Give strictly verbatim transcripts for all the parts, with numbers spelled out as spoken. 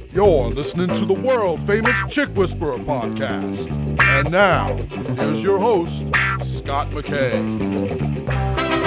You're listening to the world famous Chick Whisperer podcast. And now, here's your host, Scott McKay.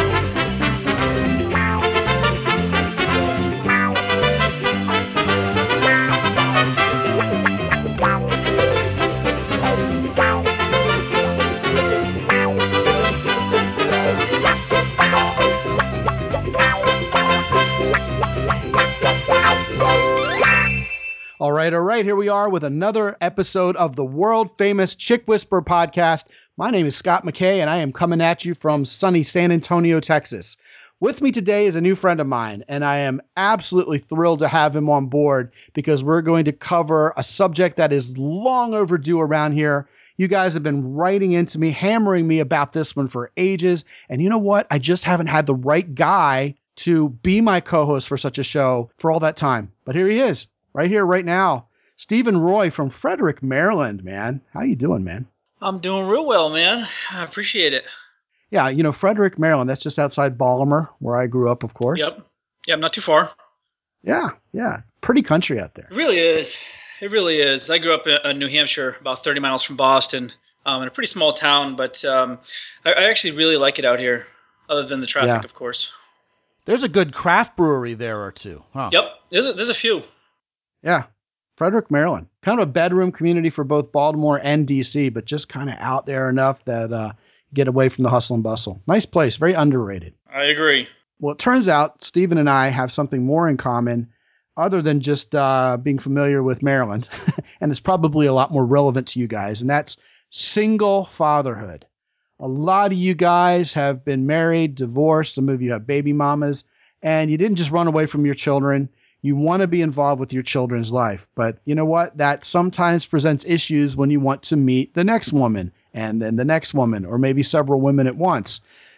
All right, all right. Here we are with another episode of the world famous Chick Whisperer podcast. My name is Scott McKay, and I am coming at you from sunny San Antonio, Texas. With me today is a new friend of mine, and I am absolutely thrilled to have him on board because we're going to cover a subject that is long overdue around here. You guys have been writing into me, hammering me about this one for ages. And you know what? I just haven't had the right guy to be my co-host for such a show for all that time. But here he is. Right here, right now, Stephen Roy from Frederick, Maryland, man. How you doing, man? I'm doing real well, man. I appreciate it. Yeah, you know, Frederick, Maryland, that's just outside Baltimore, where I grew up, of course. Yep. Yep, not too far. Yeah, yeah. Pretty country out there. It really is. It really is. I grew up in New Hampshire, about thirty miles from Boston, um, in a pretty small town, but um, I, I actually really like it out here, other than the traffic, Yeah. of course. There's a good craft brewery there or two. Huh? Yep, there's a, there's a few. Yeah. Frederick, Maryland. Kind of a bedroom community for both Baltimore and D C, but just kind of out there enough that uh, get away from the hustle and bustle. Nice place. Very underrated. I agree. Well, it turns out Stephen and I have something more in common other than just uh, being familiar with Maryland. And it's probably a lot more relevant to you guys. And that's single fatherhood. A lot of you guys have been married, divorced. Some of you have baby mamas. And you didn't just run away from your children. You want to be involved with your children's life. But you know what? That sometimes presents issues when you want to meet the next woman and then the next woman, or maybe several women at once.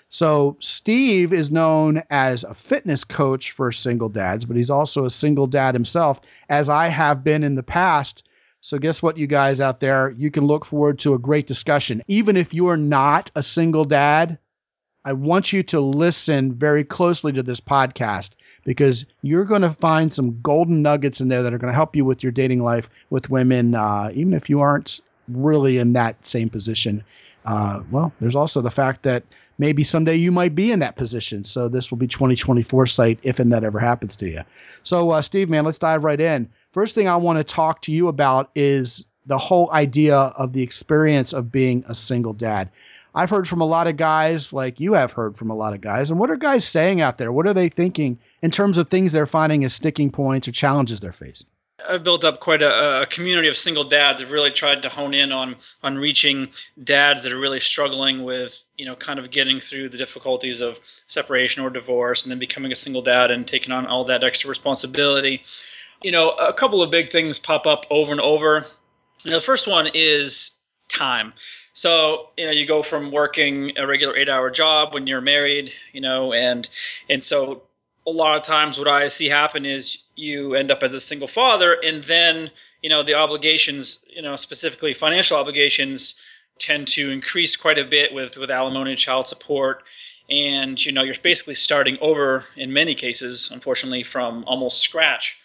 So Steve is known as a fitness coach for single dads, but he's also a single dad himself, as I have been in the past. So guess what, you guys out there? You can look forward to a great discussion. Even if you are not a single dad, I want you to listen very closely to this podcast, because you're going to find some golden nuggets in there that are going to help you with your dating life with women, uh, even if you aren't really in that same position. Uh, well, there's also the fact that maybe someday you might be in that position. So this will be twenty twenty foresight if and that ever happens to you. So, uh, Steve, man, let's dive right in. First thing I want to talk to you about is the whole idea of the experience of being a single dad. I've heard from a lot of guys, like you have heard from a lot of guys. And what are guys saying out there? What are they thinking in terms of things they're finding as sticking points or challenges they're facing? I've built up quite a, a community of single dads. I've really tried to hone in on on reaching dads that are really struggling with, you know, kind of getting through the difficulties of separation or divorce, and then becoming a single dad and taking on all that extra responsibility. You know, a couple of big things pop up over and over. You know, the first one is time. So, you know, you go from working a regular eight-hour job when you're married, you know, and and so a lot of times what I see happen is you end up as a single father, and then, you know, the obligations, you know, specifically financial obligations, tend to increase quite a bit with, with alimony and child support. And, you know, you're basically starting over in many cases, unfortunately, from almost scratch.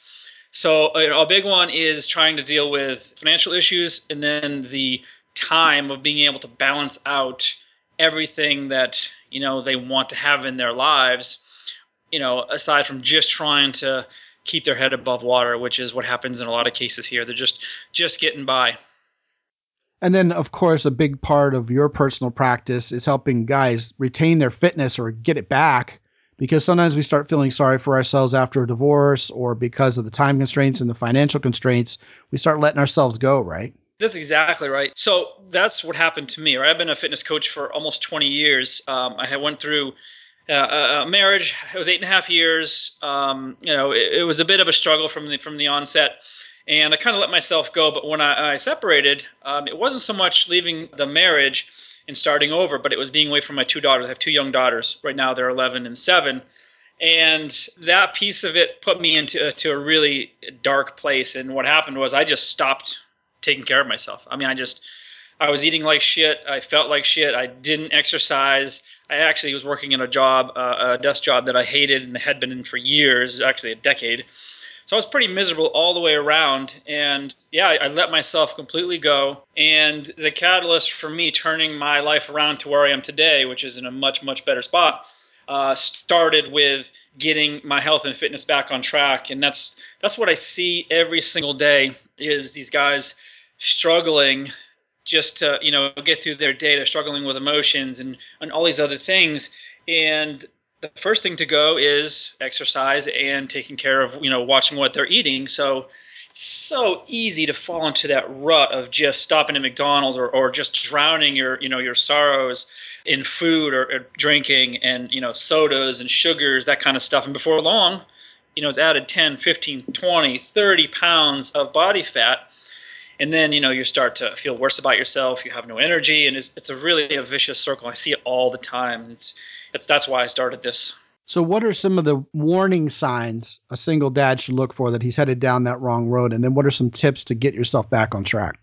So you know, a big one is trying to deal with financial issues, and then the time of being able to balance out everything that, you know, they want to have in their lives, you know, aside from just trying to keep their head above water, which is what happens in a lot of cases here. They're just just getting by. And then, of course, a big part of your personal practice is helping guys retain their fitness or get it back, because sometimes we start feeling sorry for ourselves after a divorce, or because of the time constraints and the financial constraints, we start letting ourselves go, right? That's exactly right. So that's what happened to me, right? I've been a fitness coach for almost twenty years. Um, I had went through uh, a marriage. It was eight and a half years. Um, you know, it, it was a bit of a struggle from the from the onset, and I kind of let myself go. But when I, I separated, um, it wasn't so much leaving the marriage and starting over, but it was being away from my two daughters. I have two young daughters right now; they're eleven and seven. And that piece of it put me into to a really dark place. And what happened was I just stopped taking care of myself. I mean, I just, I was eating like shit. I felt like shit. I didn't exercise. I actually was working in a job, uh, a desk job that I hated and had been in for years, actually a decade. So I was pretty miserable all the way around. And yeah, I, I let myself completely go. And the catalyst for me turning my life around to where I am today, which is in a much, much better spot, uh, started with getting my health and fitness back on track. And that's that's what I see every single day is these guys struggling just to, you know, get through their day. They're struggling with emotions and, and all these other things. And the first thing to go is exercise and taking care of, you know, watching what they're eating. So it's so easy to fall into that rut of just stopping at McDonald's or, or just drowning your, you know, your sorrows in food or, or drinking and, you know, sodas and sugars, that kind of stuff. And before long, you know, it's added ten, fifteen, twenty, thirty pounds of body fat. And then, you know, you start to feel worse about yourself. You have no energy. And it's, it's a really a vicious circle. I see it all the time. It's, it's that's why I started this. So what are some of the warning signs a single dad should look for that he's headed down that wrong road? And then what are some tips to get yourself back on track?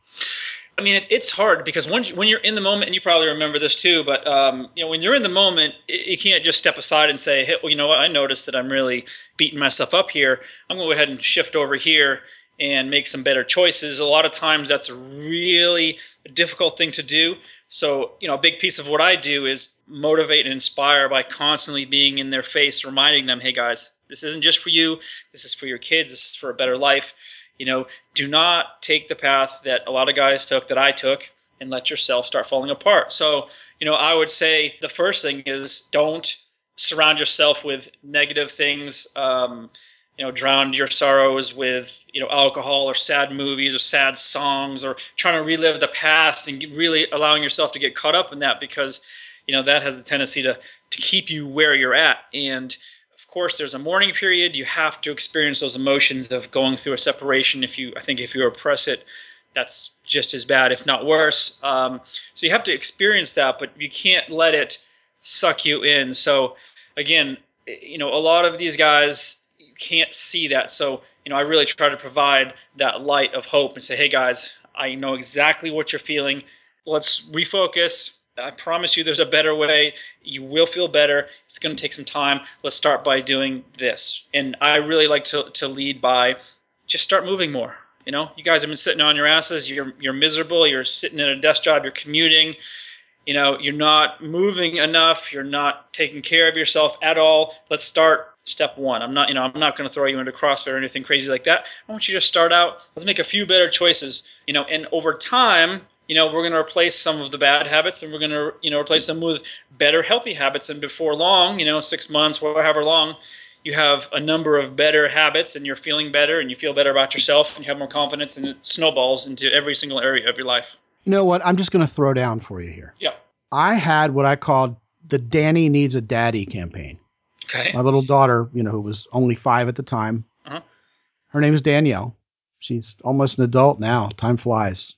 I mean, it, it's hard because when, when you're in the moment, and you probably remember this too, but um, you know, when you're in the moment, you can't just step aside and say, hey, well, you know what, I noticed that I'm really beating myself up here. I'm going to go ahead and shift over here and make some better choices. A lot of times that's a really difficult thing to do. So, you know, a big piece of what I do is motivate and inspire by constantly being in their face, reminding them, hey guys, this isn't just for you. This is for your kids. This is for a better life. You know, do not take the path that a lot of guys took, that I took, and let yourself start falling apart. So, you know, I would say the first thing is don't surround yourself with negative things. Um, you know, drown your sorrows with, you know, alcohol or sad movies or sad songs or trying to relive the past and really allowing yourself to get caught up in that because, you know, that has a tendency to, to keep you where you're at. And of course, there's a mourning period. You have to experience those emotions of going through a separation. If you, I think if you repress it, that's just as bad, if not worse. Um, so you have to experience that, but you can't let it suck you in. So again, you know, a lot of these guys can't see that. So, you know, I really try to provide that light of hope and say, hey guys, I know exactly what you're feeling. Let's refocus. I promise you there's a better way. You will feel better. It's going to take some time. Let's start by doing this. And I really like to, to lead by just start moving more. You know, you guys have been sitting on your asses. You're, you're miserable. You're sitting in a desk job. You're commuting. You know, you're not moving enough. You're not taking care of yourself at all. Let's start step one. I'm not, you know, I'm not going to throw you into CrossFit or anything crazy like that. I want you to start out. Let's make a few better choices, you know, and over time, you know, we're going to replace some of the bad habits and we're going to, you know, replace them with better, healthy habits. And before long, you know, six months, however long, you have a number of better habits and you're feeling better and you feel better about yourself and you have more confidence and it snowballs into every single area of your life. You know what? I'm just going to throw down for you here. Yeah. I had what I called the Danny Needs a Daddy campaign. Okay. My little daughter, you know, who was only five at the time, uh-huh. her name is Danielle. She's almost an adult now. Time flies.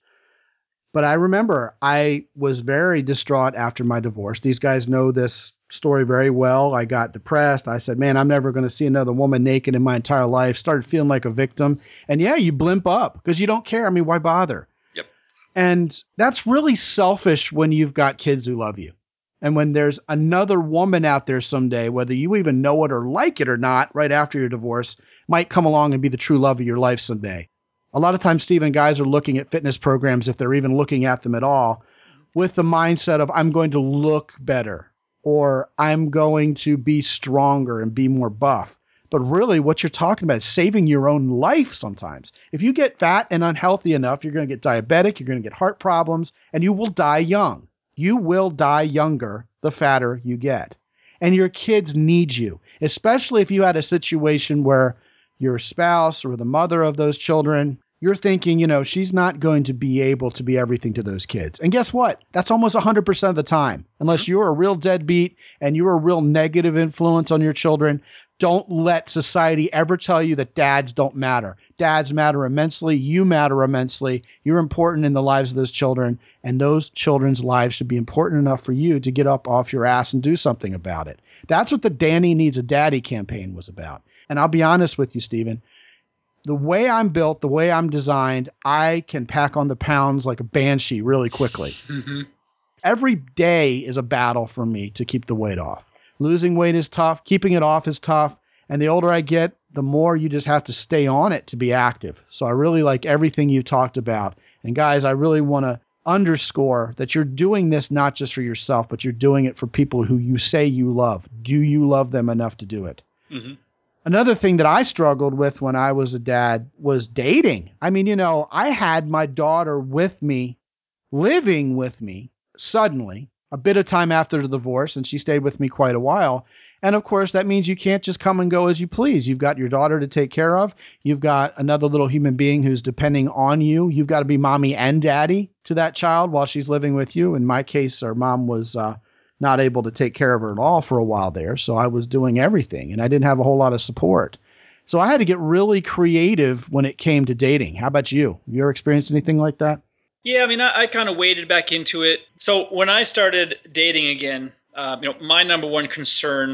But I remember I was very distraught after my divorce. These guys know this story very well. I got depressed. I said, man, I'm never going to see another woman naked in my entire life. Started feeling like a victim. And yeah, you blimp up because you don't care. I mean, why bother? Yep. And that's really selfish when you've got kids who love you. And when there's another woman out there someday, whether you even know it or like it or not, right after your divorce, might come along and be the true love of your life someday. A lot of times, Stephen, guys are looking at fitness programs, if they're even looking at them at all, with the mindset of, I'm going to look better or I'm going to be stronger and be more buff. But really what you're talking about is saving your own life sometimes. If you get fat and unhealthy enough, you're going to get diabetic, you're going to get heart problems, and you will die young. You will die younger the fatter you get. And your kids need you, especially if you had a situation where your spouse or the mother of those children, you're thinking, you know, she's not going to be able to be everything to those kids. And guess what? That's almost one hundred percent of the time. Unless you're a real deadbeat and you're a real negative influence on your children, don't let society ever tell you that dads don't matter. Dads matter immensely. You matter immensely. You're important in the lives of those children, and those children's lives should be important enough for you to get up off your ass and do something about it. That's what the Danny Needs a Daddy campaign was about. And I'll be honest with you, Stephen, the way I'm built, the way I'm designed, I can pack on the pounds like a banshee really quickly. Mm-hmm. Every day is a battle for me to keep the weight off. Losing weight is tough. Keeping it off is tough. And the older I get, the more you just have to stay on it to be active. So I really like everything you talked about. And guys, I really want to underscore that you're doing this not just for yourself, but you're doing it for people who you say you love. Do you love them enough to do it? Mm-hmm. Another thing that I struggled with when I was a dad was dating. I mean, you know, I had my daughter with me, living with me suddenly a bit of time after the divorce, and she stayed with me quite a while. And of course, that means you can't just come and go as you please. You've got your daughter to take care of. You've got another little human being who's depending on you. You've got to be mommy and daddy to that child while she's living with you. In my case, our mom was uh, not able to take care of her at all for a while there. So I was doing everything and I didn't have a whole lot of support. So I had to get really creative when it came to dating. How about you? You ever experienced anything like that? Yeah, I mean, I, I kind of waded back into it. So when I started dating again, uh, you know, my number one concern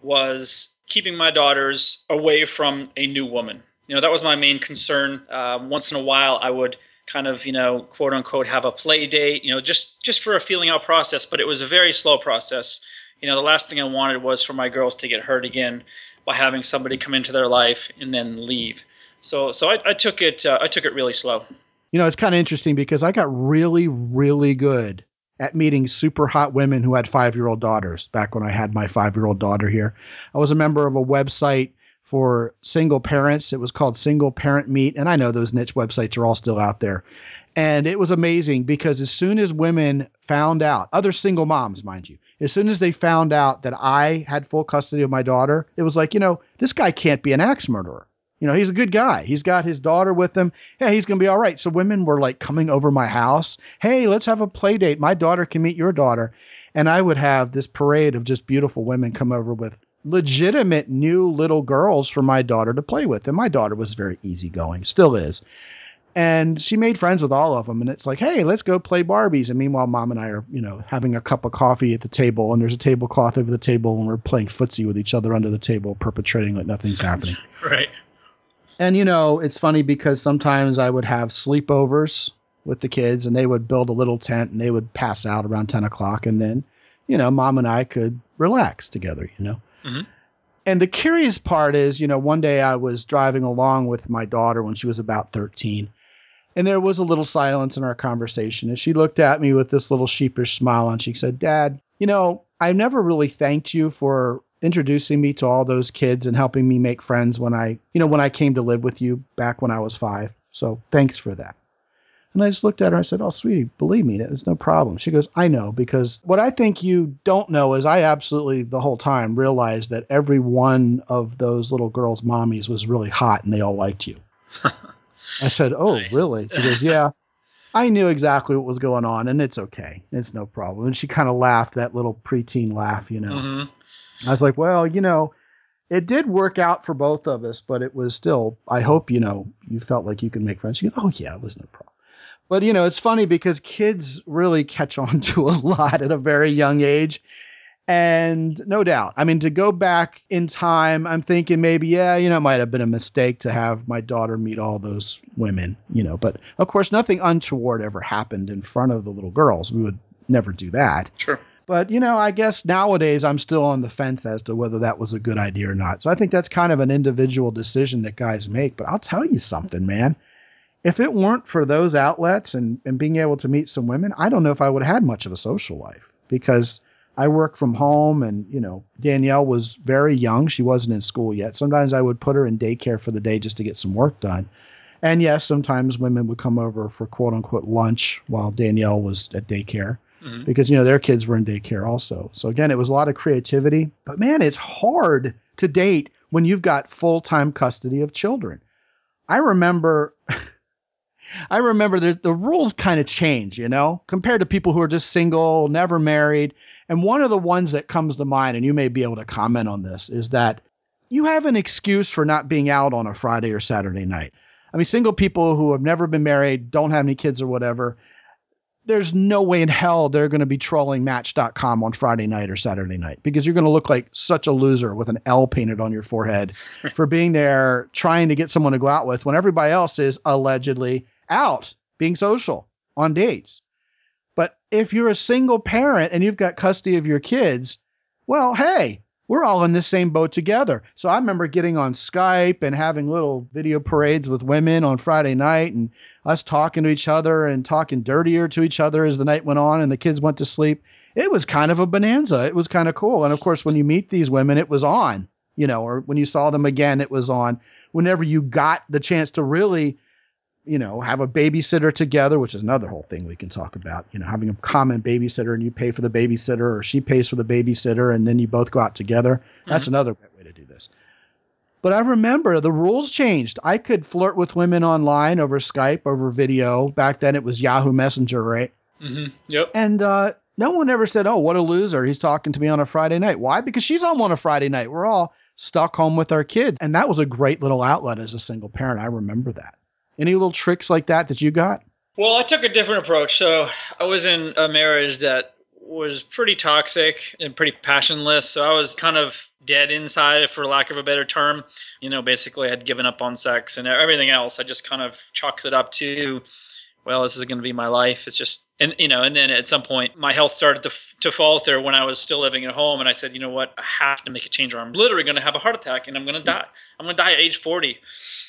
was keeping my daughters away from a new woman. You know, that was my main concern. Uh, once in a while, I would kind of, you know, quote unquote, have a play date, you know, just just for a feeling out process. But it was a very slow process. You know, the last thing I wanted was for my girls to get hurt again by having somebody come into their life and then leave. So, so I, I took it. Uh, I took it really slow. You know, it's kind of interesting because I got really, really good at meeting super hot women who had five-year-old daughters back when I had my five-year-old daughter here. I was a member of a website for single parents. It was called Single Parent Meet. And I know those niche websites are all still out there. And it was amazing because as soon as women found out, other single moms, mind you, as soon as they found out that I had full custody of my daughter, it was like, you know, this guy can't be an axe murderer. You know, he's a good guy. He's got his daughter with him. Yeah, he's going to be all right. So women were like coming over my house. Hey, let's have a play date. My daughter can meet your daughter. And I would have this parade of just beautiful women come over with legitimate new little girls for my daughter to play with. And my daughter was very easygoing, still is. And she made friends with all of them. And it's like, hey, let's go play Barbies. And meanwhile, mom and I are, you know, having a cup of coffee at the table. And there's a tablecloth over the table. And we're playing footsie with each other under the table, perpetrating like nothing's happening. Right. And, you know, it's funny because sometimes I would have sleepovers with the kids and they would build a little tent and they would pass out around ten o'clock. And then, you know, mom and I could relax together, you know. Mm-hmm. And the curious part is, you know, one day I was driving along with my daughter when she was about thirteen. And there was a little silence in our conversation. And she looked at me with this little sheepish smile and she said, Dad, you know, I never really thanked you for introducing me to all those kids and helping me make friends when I, you know, when I came to live with you back when I was five. So thanks for that. And I just looked at her and I said, oh, sweetie, believe me, there's no problem. She goes, I know, because what I think you don't know is I absolutely the whole time realized that every one of those little girls' mommies was really hot and they all liked you. I said, oh, nice. Really? She goes, yeah, I knew exactly what was going on and it's okay. It's no problem. And she kind of laughed, that little preteen laugh, you know. Mm-hmm. I was like, well, you know, it did work out for both of us, but it was still, I hope, you know, you felt like you could make friends. She goes, oh, yeah, it was no problem. But, you know, it's funny because kids really catch on to a lot at a very young age. And no doubt, I mean, to go back in time, I'm thinking maybe, yeah, you know, it might have been a mistake to have my daughter meet all those women, you know, but of course, nothing untoward ever happened in front of the little girls. We would never do that. Sure. But, you know, I guess nowadays I'm still on the fence as to whether that was a good idea or not. So I think that's kind of an individual decision that guys make. But I'll tell you something, man. If it weren't for those outlets and, and being able to meet some women, I don't know if I would have had much of a social life because I work from home and, you know, Danielle was very young. She wasn't in school yet. Sometimes I would put her in daycare for the day just to get some work done. And yes, sometimes women would come over for quote unquote lunch while Danielle was at daycare. Mm-hmm. Because, you know, their kids were in daycare also. So again, it was a lot of creativity. But man, it's hard to date when you've got full-time custody of children. I remember, I remember the, the rules kind of change, you know, compared to people who are just single, never married. And one of the ones that comes to mind, and you may be able to comment on this, is that you have an excuse for not being out on a Friday or Saturday night. I mean, single people who have never been married, don't have any kids or whatever, there's no way in hell they're going to be trolling match dot com on Friday night or Saturday night because you're going to look like such a loser with an L painted on your forehead for being there trying to get someone to go out with when everybody else is allegedly out being social on dates. But if you're a single parent and you've got custody of your kids, well, hey, we're all in this same boat together. So I remember getting on Skype and having little video parades with women on Friday night and us talking to each other and talking dirtier to each other as the night went on and the kids went to sleep. It was kind of a bonanza. It was kind of cool. And of course, when you meet these women, it was on, you know, or when you saw them again, it was on. Whenever you got the chance to really, you know, have a babysitter together, which is another whole thing we can talk about, you know, having a common babysitter and you pay for the babysitter or she pays for the babysitter and then you both go out together. That's mm-hmm. another great way to do this. But I remember the rules changed. I could flirt with women online over Skype, over video. Back then it was Yahoo Messenger, right? Mm-hmm. Yep. And uh, no one ever said, oh, what a loser. He's talking to me on a Friday night. Why? Because she's home on a Friday night. We're all stuck home with our kids. And that was a great little outlet as a single parent. I remember that. Any little tricks like that that you got? Well, I took a different approach. So I was in a marriage that was pretty toxic and pretty passionless. So I was kind of dead inside, for lack of a better term. You know, basically I had given up on sex and everything else. I just kind of chalked it up to, well, this is going to be my life. It's just, and you know, and then at some point my health started to to falter when I was still living at home. And I said, you know what, I have to make a change or I'm literally going to have a heart attack and I'm going to die. I'm going to die at age forty.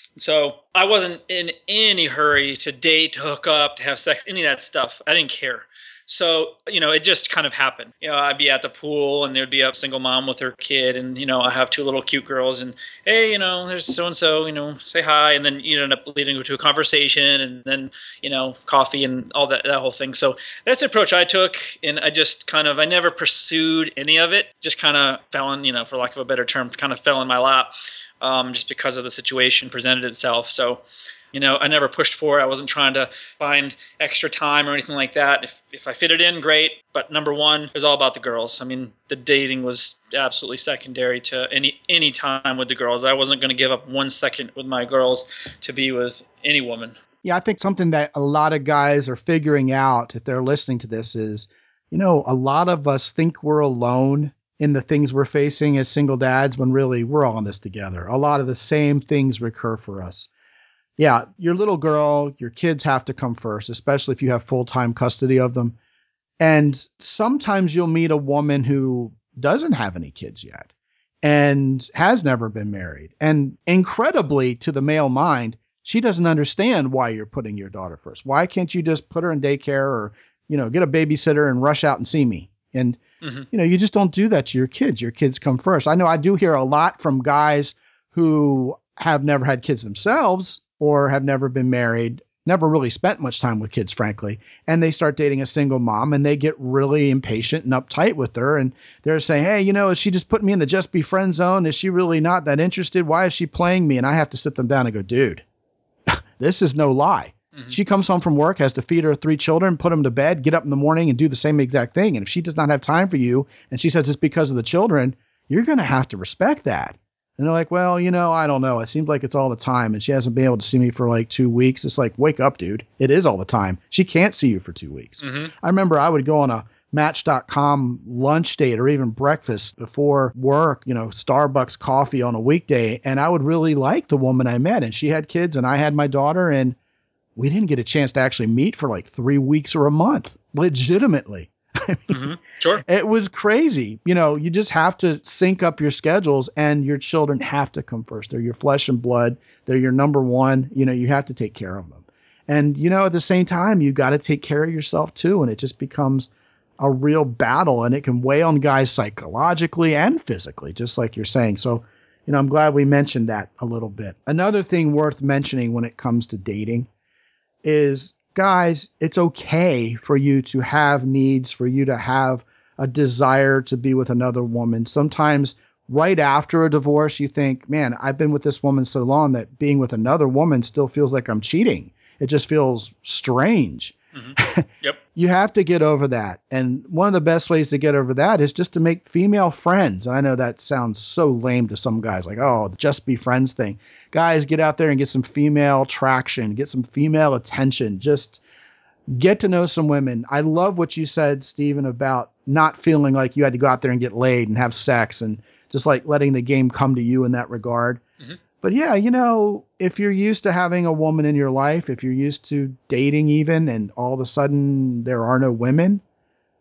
So I wasn't in any hurry to date, to hook up, to have sex, any of that stuff. I didn't care. So, you know, it just kind of happened. You know, I'd be at the pool and there'd be a single mom with her kid. And, you know, I have two little cute girls and, hey, you know, there's so-and-so, you know, say hi. And then you end up leading to a conversation and then, you know, coffee and all that, that whole thing. So that's the approach I took. And I just kind of, I never pursued any of it. Just kind of fell in, you know, for lack of a better term, kind of fell in my lap um, just because of the situation presented itself. So, you know, I never pushed for it. I wasn't trying to find extra time or anything like that. If if I fit it in, great. But number one, it was all about the girls. I mean, the dating was absolutely secondary to any any time with the girls. I wasn't going to give up one second with my girls to be with any woman. Yeah, I think something that a lot of guys are figuring out if they're listening to this is, you know, a lot of us think we're alone in the things we're facing as single dads when really we're all in this together. A lot of the same things recur for us. Yeah, your little girl, your kids have to come first, especially if you have full-time custody of them. And sometimes you'll meet a woman who doesn't have any kids yet and has never been married. And incredibly, to the male mind, she doesn't understand why you're putting your daughter first. Why can't you just put her in daycare or, you know, get a babysitter and rush out and see me? And, mm-hmm. you know, you just don't do that to your kids. Your kids come first. I know I do hear a lot from guys who have never had kids themselves or have never been married, never really spent much time with kids, frankly. And they start dating a single mom and they get really impatient and uptight with her. And they're saying, hey, you know, is she just putting me in the just be friend zone? Is she really not that interested? Why is she playing me? And I have to sit them down and go, dude, this is no lie. Mm-hmm. She comes home from work, has to feed her three children, put them to bed, get up in the morning and do the same exact thing. And if she does not have time for you and she says it's because of the children, you're going to have to respect that. And they're like, well, you know, I don't know. It seems like it's all the time. And she hasn't been able to see me for like two weeks. It's like, wake up, dude. It is all the time. She can't see you for two weeks. Mm-hmm. I remember I would go on a Match dot com lunch date or even breakfast before work, you know, Starbucks coffee on a weekday. And I would really like the woman I met. And she had kids and I had my daughter. And we didn't get a chance to actually meet for like three weeks or a month, legitimately. I mean, mm-hmm. Sure. It was crazy. You know, you just have to sync up your schedules and your children have to come first. They're your flesh and blood. They're your number one. You know, you have to take care of them. And, you know, at the same time, you got to take care of yourself too. And it just becomes a real battle and it can weigh on guys psychologically and physically, just like you're saying. So, you know, I'm glad we mentioned that a little bit. Another thing worth mentioning when it comes to dating is, guys, it's okay for you to have needs, for you to have a desire to be with another woman. Sometimes right after a divorce, you think, man, I've been with this woman so long that being with another woman still feels like I'm cheating. It just feels strange. Mm-hmm. Yep. You have to get over that. And one of the best ways to get over that is just to make female friends. And I know that sounds so lame to some guys, like, oh, just be friends thing. Guys, get out there and get some female traction, get some female attention, just get to know some women. I love what you said, Stephen, about not feeling like you had to go out there and get laid and have sex and just like letting the game come to you in that regard. Mm-hmm. But yeah, you know, if you're used to having a woman in your life, if you're used to dating even, and all of a sudden there are no women,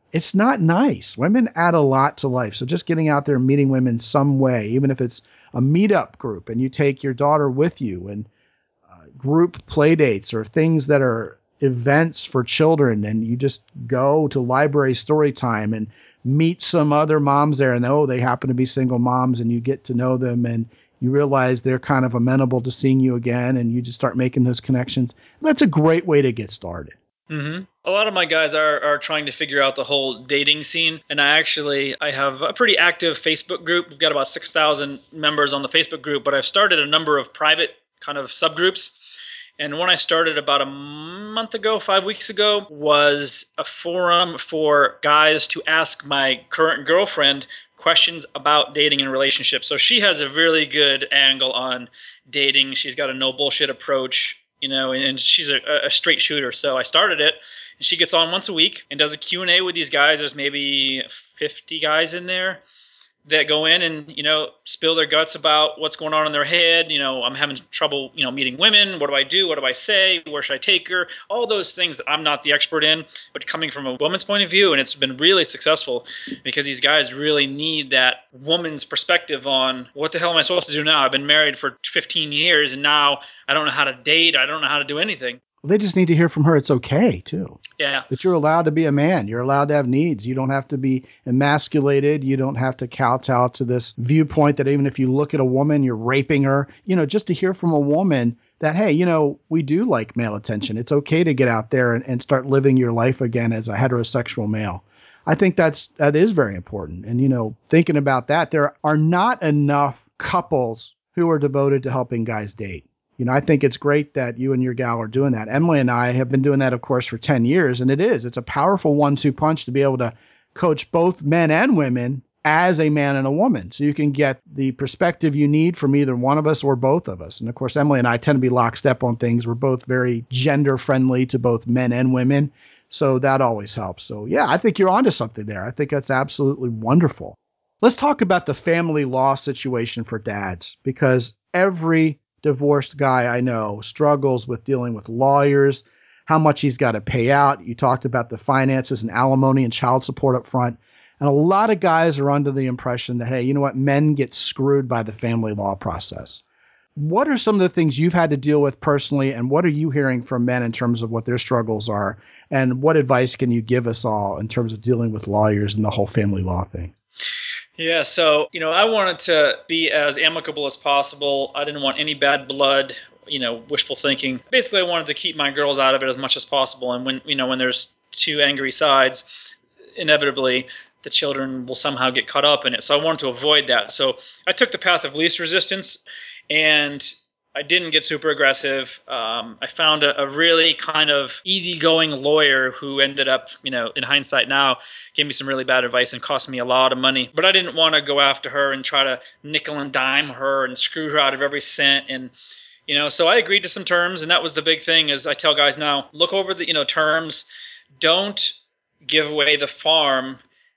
it's not nice. Women add a lot to life. So just getting out there and meeting women some way, even if it's a meetup group and you take your daughter with you, and uh, group play dates or things that are events for children, and you just go to library story time and meet some other moms there, and oh, they happen to be single moms, and you get to know them and you realize they're kind of amenable to seeing you again, and you just start making those connections. That's a great way to get started. Mm-hmm. A lot of my guys are, are trying to figure out the whole dating scene. And I actually, I have a pretty active Facebook group. We've got about six thousand members on the Facebook group, but I've started a number of private kind of subgroups. And one I started about a month ago, five weeks ago, was a forum for guys to ask my current girlfriend questions about dating and relationships. So she has a really good angle on dating. She's got a no bullshit approach, you know, and she's a, a straight shooter. So I started it, and she gets on once a week and does a Q and A with these guys. There's maybe fifty guys in there that go in and, you know, spill their guts about what's going on in their head. You know, I'm having trouble, you know, meeting women. What do I do? What do I say? Where should I take her? All those things that I'm not the expert in, but coming from a woman's point of view. And it's been really successful because these guys really need that woman's perspective on what the hell am I supposed to do now? I've been married for fifteen years and now I don't know how to date. I don't know how to do anything. They just need to hear from her it's okay, too. Yeah. That you're allowed to be a man. You're allowed to have needs. You don't have to be emasculated. You don't have to kowtow to this viewpoint that even if you look at a woman, you're raping her. You know, just to hear from a woman that, hey, you know, we do like male attention. It's okay to get out there and, and start living your life again as a heterosexual male. I think that's, that is very important. And, you know, thinking about that, there are not enough couples who are devoted to helping guys date. You know, I think it's great that you and your gal are doing that. Emily and I have been doing that, of course, for ten years. And it is, it's a powerful one two punch to be able to coach both men and women as a man and a woman. So you can get the perspective you need from either one of us or both of us. And of course, Emily and I tend to be lockstep on things. We're both very gender friendly to both men and women. So that always helps. So yeah, I think you're onto something there. I think that's absolutely wonderful. Let's talk about the family law situation for dads, because every divorced guy I know struggles with dealing with lawyers, how much he's got to pay out. You talked about the finances and alimony and child support up front. And a lot of guys are under the impression that, hey, you know what? Men get screwed by the family law process. What are some of the things you've had to deal with personally? And what are you hearing from men in terms of what their struggles are? And what advice can you give us all in terms of dealing with lawyers and the whole family law thing? Yeah, so, you know, I wanted to be as amicable as possible. I didn't want any bad blood, you know, wishful thinking. Basically, I wanted to keep my girls out of it as much as possible. And when, you know, when there's two angry sides, inevitably the children will somehow get caught up in it. So I wanted to avoid that. So I took the path of least resistance, and I didn't get super aggressive. Um, I found a, a really kind of easygoing lawyer who ended up, you know, in hindsight now, gave me some really bad advice and cost me a lot of money. But I didn't want to go after her and try to nickel and dime her and screw her out of every cent. And, you know, so I agreed to some terms, and that was the big thing. Is I tell guys now, look over the, you know, terms. Don't give away the farm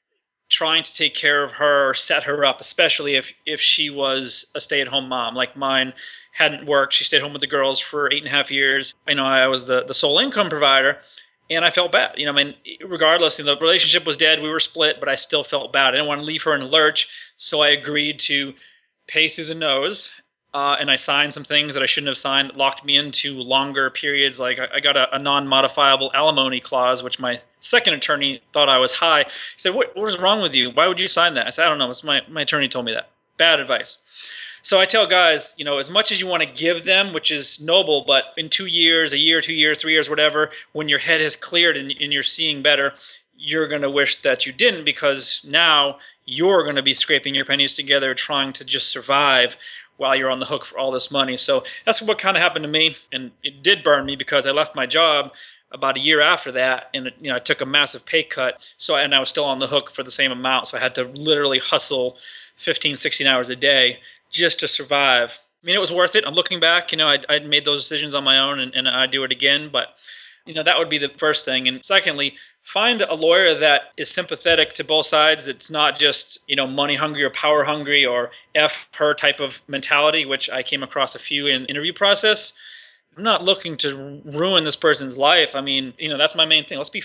trying to take care of her or set her up, especially if if she was a stay-at-home mom like mine. Hadn't worked. She stayed home with the girls for eight and a half years. I know I was the, the sole income provider, and I felt bad. You know, I mean, regardless, the relationship was dead. We were split, but I still felt bad. I didn't want to leave her in a lurch, so I agreed to pay through the nose, uh, and I signed some things that I shouldn't have signed that locked me into longer periods. Like I, I got a, a non-modifiable alimony clause, which my second attorney thought I was high. He said, what, what is wrong with you? Why would you sign that? I said, I don't know. It's my, my attorney told me that. Bad advice. So I tell guys, you know, as much as you want to give them, which is noble, but in two years, a year, two years, three years, whatever, when your head has cleared and, and you're seeing better, you're going to wish that you didn't, because now you're going to be scraping your pennies together trying to just survive while you're on the hook for all this money. So that's what kind of happened to me. And it did burn me because I left my job about a year after that, and you know, I took a massive pay cut. So and I was still on the hook for the same amount. So I had to literally hustle fifteen, sixteen hours a day just to survive. I mean, it was worth it. I'm looking back, you know, I'd, I'd made those decisions on my own, and, and I'd do it again. But, you know, that would be the first thing. And secondly, find a lawyer that is sympathetic to both sides. It's not just, you know, money hungry or power hungry or F her type of mentality, which I came across a few in the interview process. I'm not looking to ruin this person's life. I mean, you know, that's my main thing. Let's be fair.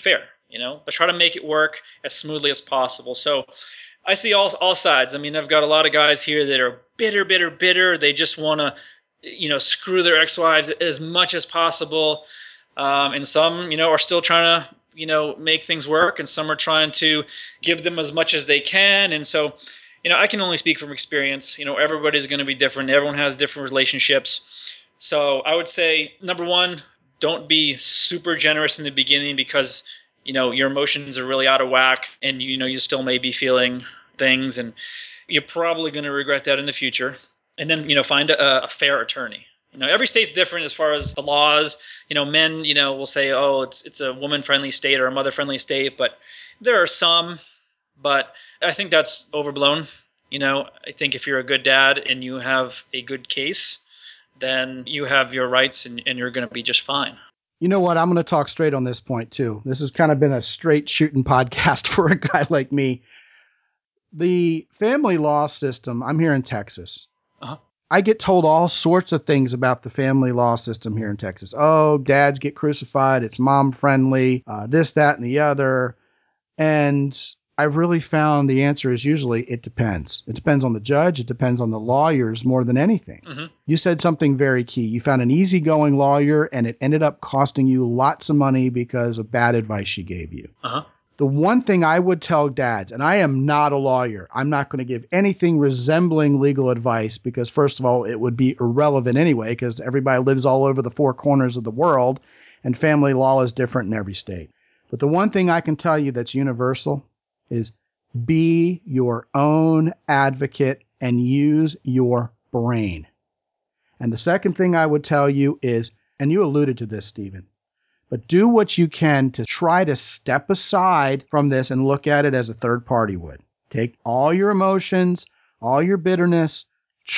you know, but try to make it work as smoothly as possible. So I see all all sides. I mean, I've got a lot of guys here that are bitter, bitter, bitter. They just want to, you know, screw their ex-wives as much as possible. Um, and some, you know, are still trying to, you know, make things work, and some are trying to give them as much as they can. And so, you know, I can only speak from experience. You know, everybody's going to be different. Everyone has different relationships. So I would say, number one, don't be super generous in the beginning, because, you know, your emotions are really out of whack, and, you know, you still may be feeling things, and you're probably going to regret that in the future. And then, you know, find a, a fair attorney. You know, every state's different as far as the laws. You know, men, you know, will say, oh, it's it's a woman-friendly state or a mother-friendly state, but there are some. But I think that's overblown. You know, I think if you're a good dad and you have a good case, then you have your rights, and, and you're going to be just fine. You know what? I'm going to talk straight on this point too. This has kind of been a straight shooting podcast for a guy like me. The family law system, I'm here in Texas. Uh-huh. I get told all sorts of things about the family law system here in Texas. Oh, dads get crucified. It's mom friendly, uh, this, that, and the other. And I really found the answer is usually it depends. It depends on the judge. It depends on the lawyers more than anything. Mm-hmm. You said something very key. You found an easygoing lawyer, and it ended up costing you lots of money because of bad advice she gave you. Uh-huh. The one thing I would tell dads, and I am not a lawyer, I'm not going to give anything resembling legal advice, because first of all, it would be irrelevant anyway, because everybody lives all over the four corners of the world, and family law is different in every state. But the one thing I can tell you that's universal is be your own advocate and use your brain. And the second thing I would tell you is, and you alluded to this, Stephen, but do what you can to try to step aside from this and look at it as a third party would. Take all your emotions, all your bitterness,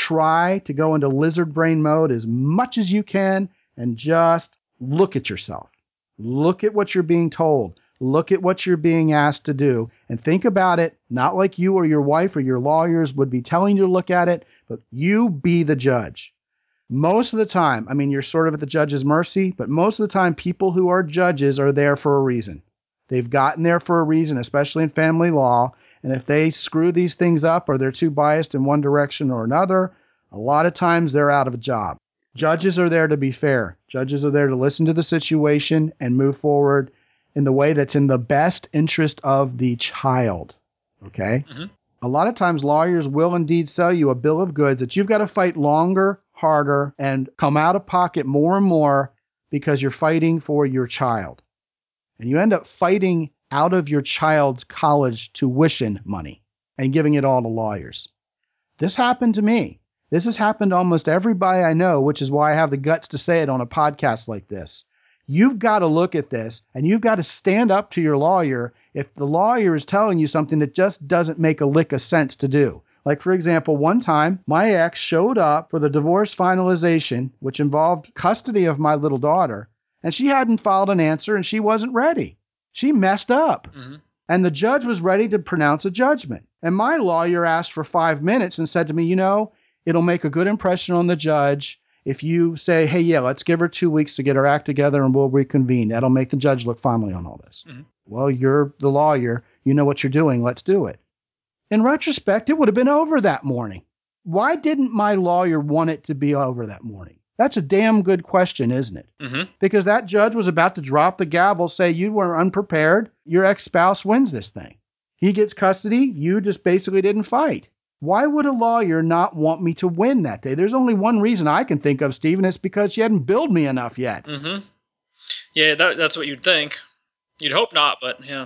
try to go into lizard brain mode as much as you can, and just look at yourself. Look at what you're being told. Look at what you're being asked to do, and think about it, not like you or your wife or your lawyers would be telling you to look at it, but you be the judge. Most of the time, I mean, you're sort of at the judge's mercy, but most of the time, people who are judges are there for a reason. They've gotten there for a reason, especially in family law. And if they screw these things up, or they're too biased in one direction or another, a lot of times they're out of a job. Judges are there to be fair. Judges are there to listen to the situation and move forward in the way that's in the best interest of the child. Okay? Mm-hmm. A lot of times lawyers will indeed sell you a bill of goods that you've got to fight longer, harder, and come out of pocket more and more because you're fighting for your child. And you end up fighting out of your child's college tuition money and giving it all to lawyers. This happened to me. This has happened to almost everybody I know, which is why I have the guts to say it on a podcast like this. You've got to look at this, and you've got to stand up to your lawyer if the lawyer is telling you something that just doesn't make a lick of sense to do. Like, for example, one time my ex showed up for the divorce finalization, which involved custody of my little daughter, and she hadn't filed an answer, and she wasn't ready. She messed up. Mm-hmm. And the judge was ready to pronounce a judgment. And my lawyer asked for five minutes and said to me, you know, it'll make a good impression on the judge if you say, hey, yeah, let's give her two weeks to get her act together and we'll reconvene. That'll make the judge look fondly on all this. Mm-hmm. Well, you're the lawyer. You know what you're doing. Let's do it. In retrospect, it would have been over that morning. Why didn't my lawyer want it to be over that morning? That's a damn good question, isn't it? Mm-hmm. Because that judge was about to drop the gavel, say you were unprepared. Your ex-spouse wins this thing. He gets custody. You just basically didn't fight. Why would a lawyer not want me to win that day? There's only one reason I can think of, Stephen. It's because she hadn't billed me enough yet. Mm-hmm. Yeah, that, that's what you'd think. You'd hope not, but yeah.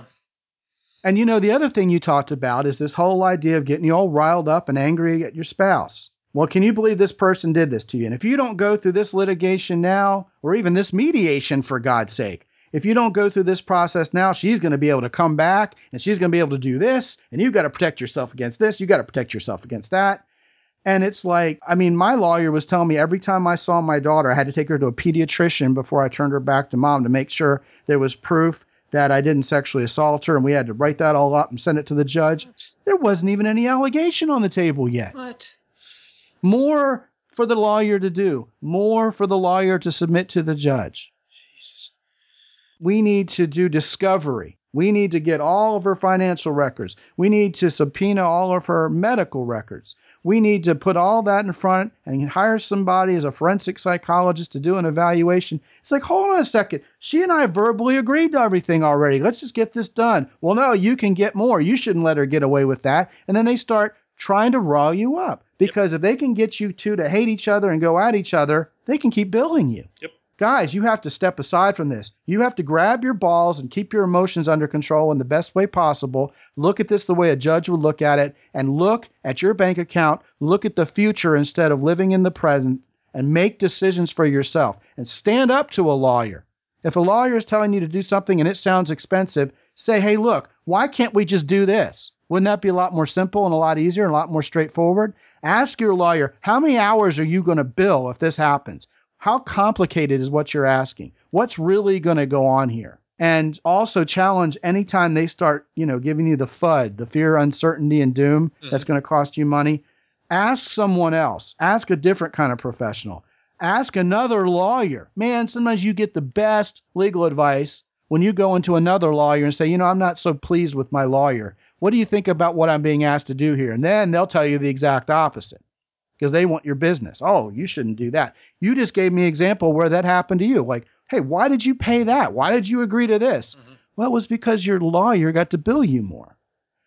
And you know, the other thing you talked about is this whole idea of getting you all riled up and angry at your spouse. Well, can you believe this person did this to you? And if you don't go through this litigation now, or even this mediation, for God's sake, if you don't go through this process now, she's going to be able to come back and she's going to be able to do this. And you've got to protect yourself against this. You got to protect yourself against that. And it's like, I mean, my lawyer was telling me every time I saw my daughter, I had to take her to a pediatrician before I turned her back to mom to make sure there was proof that I didn't sexually assault her. And we had to write that all up and send it to the judge. There wasn't even any allegation on the table yet. What? More for the lawyer to do. More for the lawyer to submit to the judge. Jesus. We need to do discovery. We need to get all of her financial records. We need to subpoena all of her medical records. We need to put all that in front and hire somebody as a forensic psychologist to do an evaluation. It's like, hold on a second. She and I verbally agreed to everything already. Let's just get this done. Well, no, you can get more. You shouldn't let her get away with that. And then they start trying to rile you up, because yep. if they can get you two to hate each other and go at each other, they can keep billing you. Yep. Guys, you have to step aside from this. You have to grab your balls and keep your emotions under control in the best way possible. Look at this the way a judge would look at it, and look at your bank account. Look at the future instead of living in the present, and make decisions for yourself, and stand up to a lawyer. If a lawyer is telling you to do something and it sounds expensive, say, hey, look, why can't we just do this? Wouldn't that be a lot more simple and a lot easier and a lot more straightforward? Ask your lawyer, how many hours are you going to bill if this happens? How complicated is what you're asking? What's really going to go on here? And also challenge anytime they start, you know, giving you the F U D, the fear, uncertainty, and doom, mm-hmm. that's going to cost you money. Ask someone else. Ask a different kind of professional. Ask another lawyer. Man, sometimes you get the best legal advice when you go into another lawyer and say, you know, I'm not so pleased with my lawyer. What do you think about what I'm being asked to do here? And then they'll tell you the exact opposite, because they want your business. Oh, you shouldn't do that. You just gave me an example where that happened to you. Like, hey, why did you pay that? Why did you agree to this? Mm-hmm. Well, it was because your lawyer got to bill you more.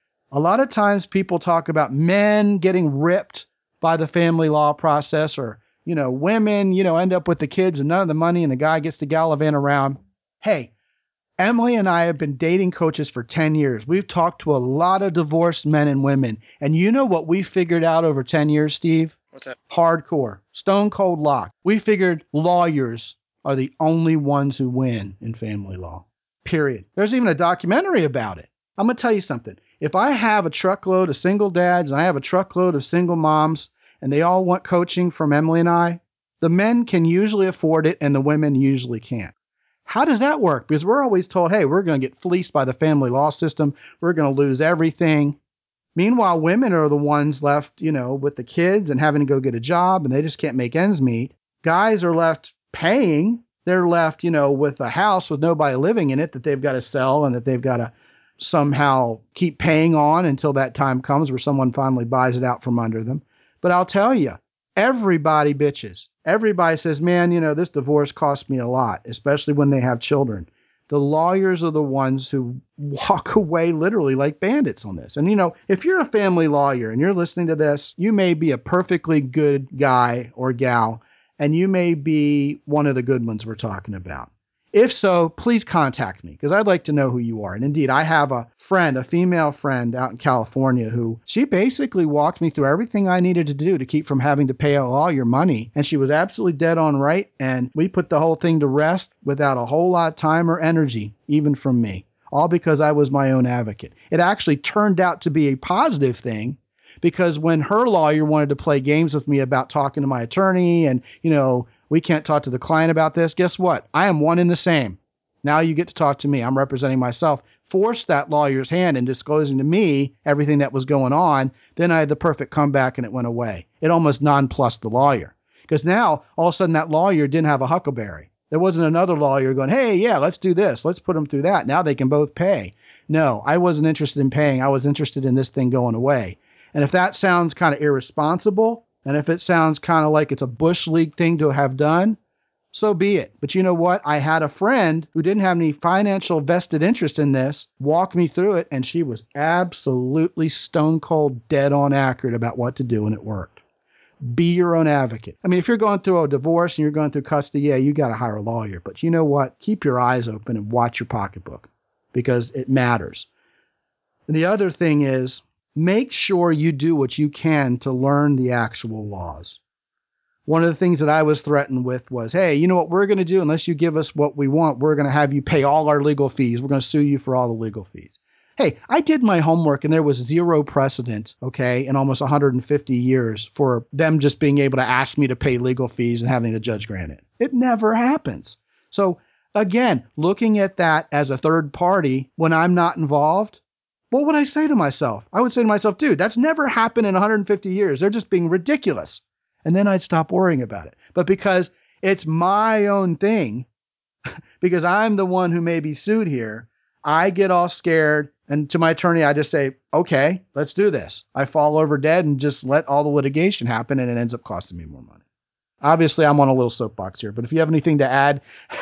A lot of times people talk about men getting ripped by the family law process, or, you know, women, you know, end up with the kids and none of the money, and the guy gets to gallivant around. Hey, Emily and I have been dating coaches for ten years. We've talked to a lot of divorced men and women. And you know what we figured out over ten years, Steve? What's that? Hardcore. Stone cold lock. We figured lawyers are the only ones who win in family law. Period. There's even a documentary about it. I'm going to tell you something. If I have a truckload of single dads and I have a truckload of single moms, and they all want coaching from Emily and I, the men can usually afford it and the women usually can't. How does that work? Because we're always told, hey, we're going to get fleeced by the family law system. We're going to lose everything. Meanwhile, women are the ones left, you know, with the kids and having to go get a job, and they just can't make ends meet. Guys are left paying. They're left, you know, with a house with nobody living in it that they've got to sell and that they've got to somehow keep paying on until that time comes where someone finally buys it out from under them. But I'll tell you, everybody bitches. Everybody says, man, you know, this divorce cost me a lot, especially when they have children. The lawyers are the ones who walk away literally like bandits on this. And, you know, if you're a family lawyer and you're listening to this, you may be a perfectly good guy or gal, and you may be one of the good ones we're talking about. If so, please contact me, because I'd like to know who you are. And indeed, I have a friend, a female friend out in California, who she basically walked me through everything I needed to do to keep from having to pay all your money. And she was absolutely dead on right. And we put the whole thing to rest without a whole lot of time or energy, even from me, all because I was my own advocate. It actually turned out to be a positive thing, because when her lawyer wanted to play games with me about talking to my attorney and, you know, we can't talk to the client about this. Guess what? I am one and the same. Now you get to talk to me. I'm representing myself. Forced that lawyer's hand in disclosing to me everything that was going on. Then I had the perfect comeback and it went away. It almost nonplussed the lawyer, because now all of a sudden that lawyer didn't have a huckleberry. There wasn't another lawyer going, hey, yeah, let's do this. Let's put them through that. Now they can both pay. No, I wasn't interested in paying. I was interested in this thing going away. And if that sounds kind of irresponsible, and if it sounds kind of like it's a Bush League thing to have done, so be it. But you know what? I had a friend who didn't have any financial vested interest in this walk me through it, and she was absolutely stone cold dead on accurate about what to do, and it worked. Be your own advocate. I mean, if you're going through a divorce and you're going through custody, yeah, you got to hire a lawyer. But you know what? Keep your eyes open and watch your pocketbook, because it matters. And the other thing is, make sure you do what you can to learn the actual laws. One of the things that I was threatened with was, hey, you know what we're going to do? Unless you give us what we want, we're going to have you pay all our legal fees. We're going to sue you for all the legal fees. Hey, I did my homework, and there was zero precedent, okay, in almost one hundred fifty years for them just being able to ask me to pay legal fees and having the judge grant it. It never happens. So again, looking at that as a third party when I'm not involved, what would I say to myself? I would say to myself, dude, that's never happened in one hundred fifty years. They're just being ridiculous. And then I'd stop worrying about it. But because it's my own thing, because I'm the one who may be sued here, I get all scared. And to my attorney, I just say, okay, let's do this. I fall over dead and just let all the litigation happen, and it ends up costing me more money. Obviously, I'm on a little soapbox here, but if you have anything to add,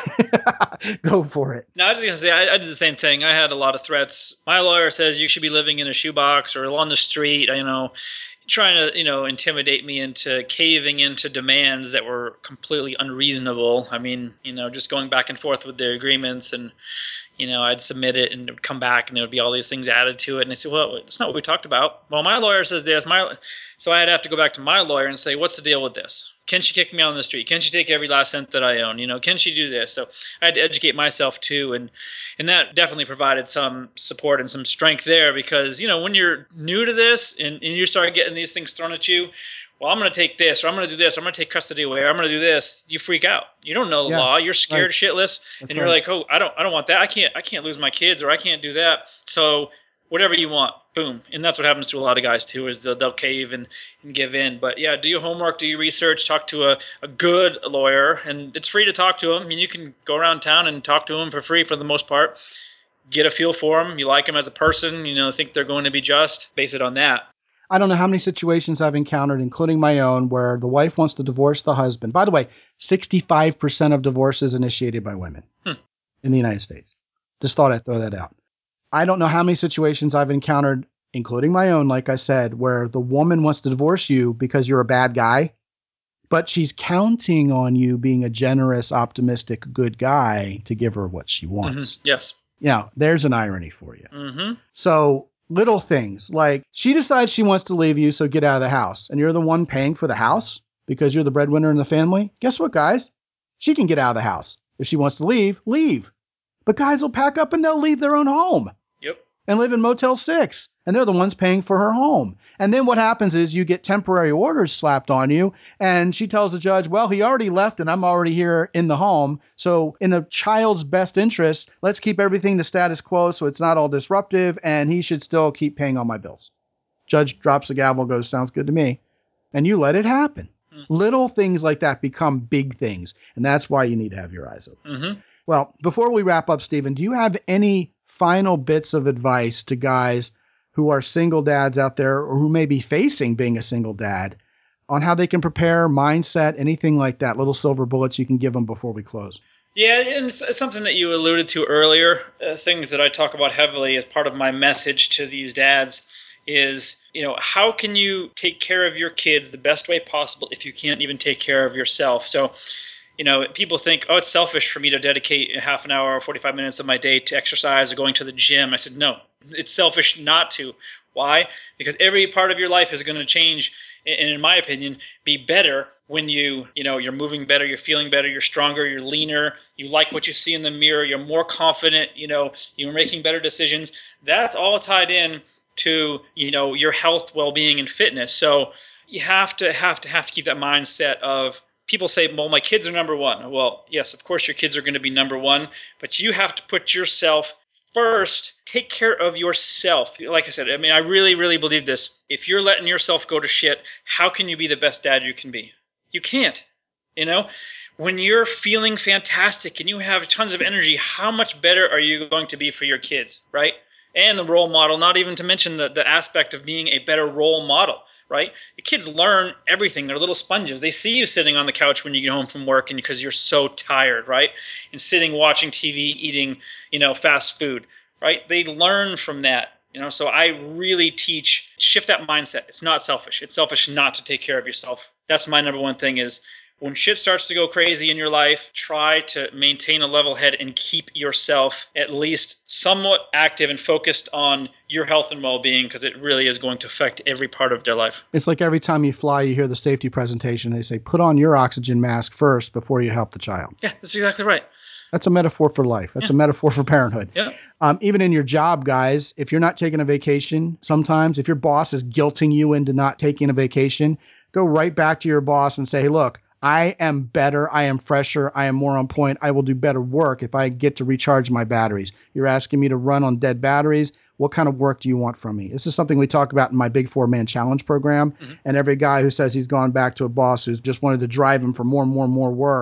go for it. No, I was just going to say, I, I did the same thing. I had a lot of threats. My lawyer says you should be living in a shoebox or along the street, you know, trying to, you know, intimidate me into caving into demands that were completely unreasonable. I mean, you know, just going back and forth with the agreements, and, you know, I'd submit it and it would come back and there would be all these things added to it. And they say, well, that's not what we talked about. Well, my lawyer says this. My, so I'd have to go back to my lawyer and say, what's the deal with this? Can she kick me out on the street? Can she take every last cent that I own? You know, can she do this? So I had to educate myself too. And, and that definitely provided some support and some strength there, because, you know, when you're new to this and, and you start getting these things thrown at you, well, I'm going to take this, or I'm going to do this, or I'm going to take custody away, or I'm going to do this. You freak out. You don't know the Yeah, law. You're scared right. shitless. That's and you're right. like, oh, I don't, I don't want that. I can't, I can't lose my kids, or I can't do that. So whatever you want, boom. And that's what happens to a lot of guys too, is they'll, they'll cave and, and give in. But yeah, do your homework, do your research, talk to a, a good lawyer, and it's free to talk to them. I mean, you can go around town and talk to them for free for the most part. Get a feel for them. You like them as a person, you know, think they're going to be just, base it on that. I don't know how many situations I've encountered, including my own, where the wife wants to divorce the husband. By the way, sixty-five percent of divorces initiated by women Hmm. in the United States. Just thought I'd throw that out. I don't know how many situations I've encountered, including my own, like I said, where the woman wants to divorce you because you're a bad guy, but she's counting on you being a generous, optimistic, good guy to give her what she wants. Mm-hmm. Yes. Yeah, there's an irony for you. Mm-hmm. So little things like she decides she wants to leave you, so get out of the house, and you're the one paying for the house because you're the breadwinner in the family. Guess what, guys? She can get out of the house. If she wants to leave, leave. But guys will pack up and they'll leave their own home. Yep. And live in Motel six. And they're the ones paying for her home. And then what happens is you get temporary orders slapped on you. And she tells the judge, well, he already left and I'm already here in the home. So in the child's best interest, let's keep everything the status quo so it's not all disruptive. And he should still keep paying all my bills. Judge drops the gavel, goes, sounds good to me. And you let it happen. Mm-hmm. Little things like that become big things. And that's why you need to have your eyes open. Mm-hmm. Well, before we wrap up, Stephen, do you have any final bits of advice to guys who are single dads out there or who may be facing being a single dad on how they can prepare, mindset, anything like that, little silver bullets you can give them before we close? Yeah, and it's something that you alluded to earlier, uh, things that I talk about heavily as part of my message to these dads is, you know, how can you take care of your kids the best way possible if you can't even take care of yourself? So, you know, people think, oh, it's selfish for me to dedicate half an hour or forty-five minutes of my day to exercise or going to the gym. I said, no, it's selfish not to. Why? Because every part of your life is going to change, and in my opinion, be better when you, you know, you're moving better, you're feeling better, you're stronger, you're leaner, you like what you see in the mirror, you're more confident, you know, you're making better decisions. That's all tied in to, you know, your health, well-being, and fitness. So you have to have to have to keep that mindset of, people say, well, my kids are number one. Well, yes, of course your kids are going to be number one, but you have to put yourself first. Take care of yourself. Like I said, I mean, I really, really believe this. If you're letting yourself go to shit, how can you be the best dad you can be? You can't. You know, when you're feeling fantastic and you have tons of energy, how much better are you going to be for your kids, right? And the role model, not even to mention the, the aspect of being a better role model, right? The kids learn everything. They're little sponges. They see you sitting on the couch when you get home from work and because you're so tired, right? And sitting, watching T V, eating, you know, fast food, right? They learn from that, you know? So I really teach, shift that mindset. It's not selfish. It's selfish not to take care of yourself. That's my number one thing is, when shit starts to go crazy in your life, try to maintain a level head and keep yourself at least somewhat active and focused on your health and well-being, because it really is going to affect every part of their life. It's like every time you fly, you hear the safety presentation. They say, put on your oxygen mask first before you help the child. Yeah, that's exactly right. That's a metaphor for life. That's yeah. a metaphor for parenthood. Yeah. Um, even in your job, guys, if you're not taking a vacation, sometimes if your boss is guilting you into not taking a vacation, go right back to your boss and say, hey, look, I am better. I am fresher. I am more on point. I will do better work if I get to recharge my batteries. You're asking me to run on dead batteries. What kind of work do you want from me? This is something we talk about in my Big Four Man Challenge program. Mm-hmm. And every guy who says he's gone back to a boss who's just wanted to drive him for more and more and more work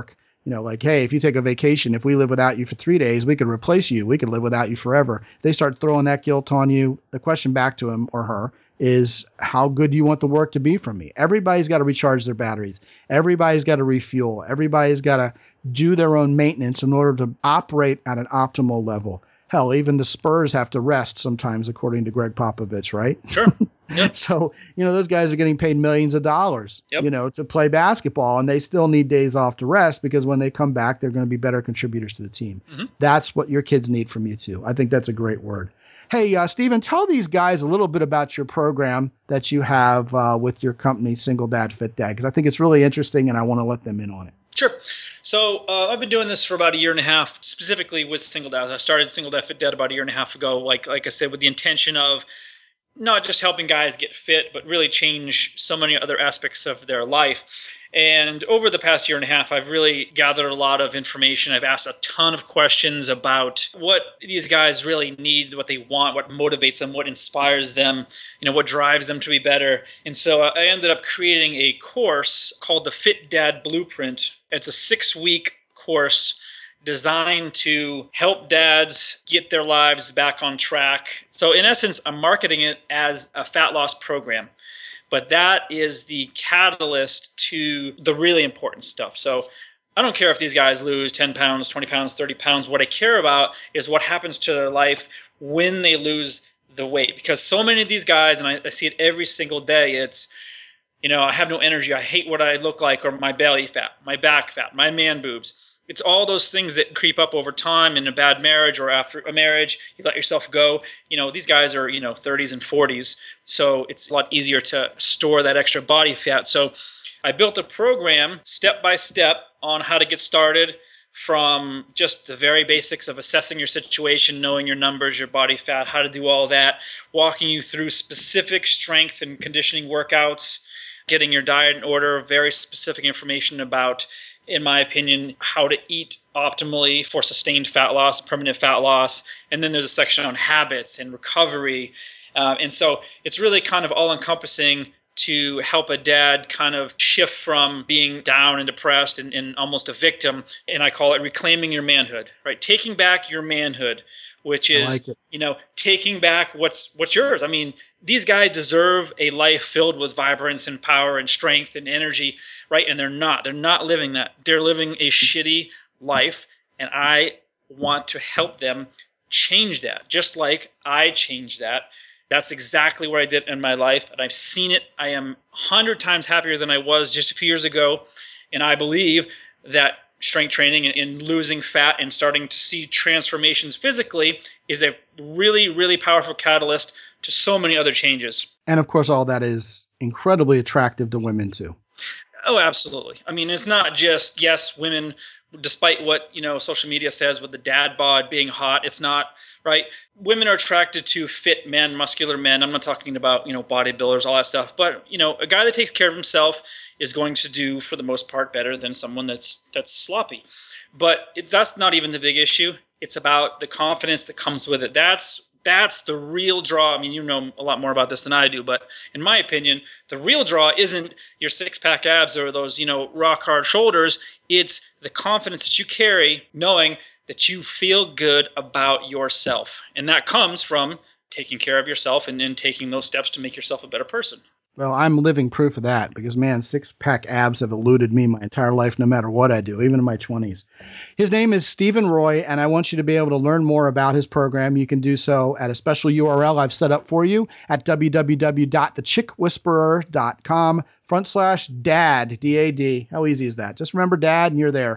You know, like, hey, if you take a vacation, if we live without you for three days, we could replace you. We could live without you forever. They start throwing that guilt on you. The question back to him or her is, how good do you want the work to be from me? Everybody's got to recharge their batteries. Everybody's got to refuel. Everybody's got to do their own maintenance in order to operate at an optimal level. Hell, even the Spurs have to rest sometimes, according to Greg Popovich, right? Sure. Yep. So, you know, those guys are getting paid millions of dollars, yep. you know, to play basketball, and they still need days off to rest because when they come back, they're going to be better contributors to the team. Mm-hmm. That's what your kids need from you too. I think that's a great word. Hey, uh, Stephen, tell these guys a little bit about your program that you have uh, with your company, Single Dad Fit Dad, because I think it's really interesting and I want to let them in on it. Sure. So uh, I've been doing this for about a year and a half, specifically with Single Dad. I started Single Dad Fit Dad about a year and a half ago, like like I said, with the intention of not just helping guys get fit, but really change so many other aspects of their life. And over the past year and a half, I've really gathered a lot of information. I've asked a ton of questions about what these guys really need, what they want, what motivates them, what inspires them, you know, what drives them to be better. And so I ended up creating a course called the Fit Dad Blueprint. It's a six-week course designed to help dads get their lives back on track. So in essence, I'm marketing it as a fat loss program. But that is the catalyst to the really important stuff. So I don't care if these guys lose ten pounds, twenty pounds, thirty pounds. What I care about is what happens to their life when they lose the weight. Because so many of these guys, and I, I see it every single day, it's, you know, I have no energy. I hate what I look like, or my belly fat, my back fat, my man boobs. It's all those things that creep up over time in a bad marriage or after a marriage. You let yourself go. You know, these guys are, you know, thirties and forties. So it's a lot easier to store that extra body fat. So I built a program step by step on how to get started, from just the very basics of assessing your situation, knowing your numbers, your body fat, how to do all that, walking you through specific strength and conditioning workouts, getting your diet in order, very specific information about, in my opinion, how to eat optimally for sustained fat loss, permanent fat loss. And then there's a section on habits and recovery. Uh, and so it's really kind of all-encompassing to help a dad kind of shift from being down and depressed and, and almost a victim. And I call it reclaiming your manhood, right? Taking back your manhood, which is, like you know, taking back what's what's yours. I mean, these guys deserve a life filled with vibrance and power and strength and energy, right? And they're not. They're not living that. They're living a shitty life, and I want to help them change that, just like I changed that. That's exactly what I did in my life, and I've seen it. I am a hundred times happier than I was just a few years ago, and I believe that strength training and losing fat and starting to see transformations physically is a really, really powerful catalyst to so many other changes. And of course, all that is incredibly attractive to women too. Oh, absolutely. I mean, it's not just, yes, women, despite what, you know, social media says with the dad bod being hot, it's not, right? Women are attracted to fit men, muscular men. I'm not talking about, you know, bodybuilders, all that stuff. But, you know, a guy that takes care of himself is going to do, for the most part, better than someone that's that's sloppy. But it, that's not even the big issue. It's about the confidence that comes with it. That's That's the real draw. I mean, you know a lot more about this than I do, but in my opinion, the real draw isn't your six-pack abs or those, you know, rock-hard shoulders. It's the confidence that you carry, knowing that you feel good about yourself. And that comes from taking care of yourself and then taking those steps to make yourself a better person. Well, I'm living proof of that because, man, six-pack abs have eluded me my entire life, no matter what I do, even in my twenties. His name is Stephen Roy, and I want you to be able to learn more about his program. You can do so at a special U R L I've set up for you at www.thechickwhisperer.com front slash dad, D A D. How easy is that? Just remember dad, and you're there.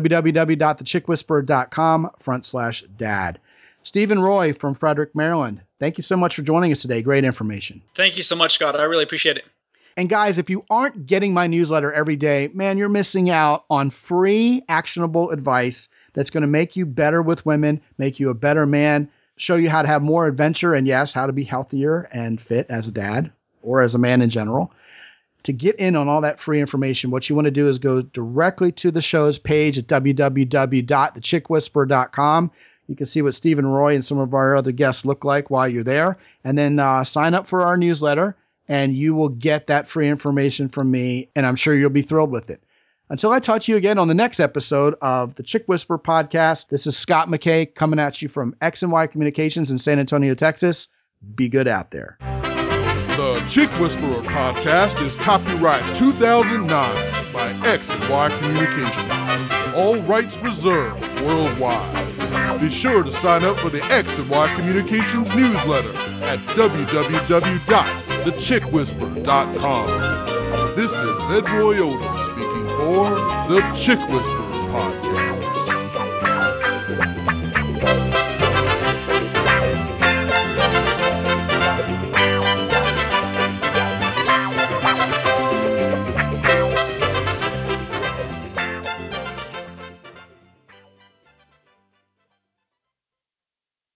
www.thechickwhisperer.com front slash dad. Stephen Roy from Frederick, Maryland. Thank you so much for joining us today. Great information. Thank you so much, Scott. I really appreciate it. And guys, if you aren't getting my newsletter every day, man, you're missing out on free, actionable advice that's going to make you better with women, make you a better man, show you how to have more adventure, and yes, how to be healthier and fit as a dad or as a man in general. To get in on all that free information, what you want to do is go directly to the show's page at www dot the chick whisperer dot com. You can see what Stephen Roy and some of our other guests look like while you're there. And then uh, sign up for our newsletter, and you will get that free information from me, and I'm sure you'll be thrilled with it. Until I talk to you again on the next episode of the Chick Whisperer podcast, this is Scott McKay coming at you from X and Y Communications in San Antonio, Texas. Be good out there. The Chick Whisperer podcast is copyright two thousand nine by X and Y Communications. All rights reserved worldwide. Be sure to sign up for the X and Y Communications newsletter at w w w dot the chick whisperer dot com. This is Ed Roy Odom speaking for the Chick Whisperer podcast.